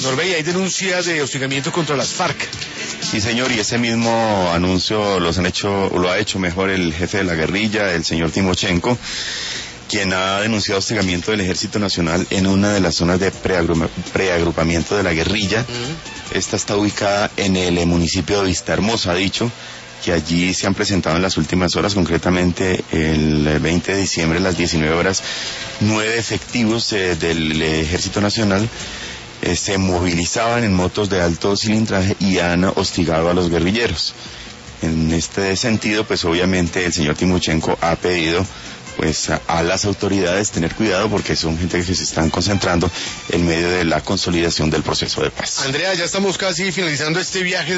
Norbey, hay denuncia de hostigamiento contra las FARC. Sí, señor, y ese mismo anuncio lo ha hecho mejor el jefe de la guerrilla, el señor Timochenko, quien ha denunciado hostigamiento del Ejército Nacional en una de las zonas de preagrupamiento de la guerrilla. Esta está ubicada en el municipio de Vistahermosa, ha dicho que allí se han presentado en las últimas horas, concretamente el 20 de diciembre a las 19 horas, 9 efectivos del Ejército Nacional se movilizaban en motos de alto cilindraje y han hostigado a los guerrilleros. En este sentido, pues obviamente el señor Timochenko ha pedido pues a las autoridades tener cuidado porque son gente que se están concentrando en medio de la consolidación del proceso de paz. Andrea, ya estamos casi finalizando este viaje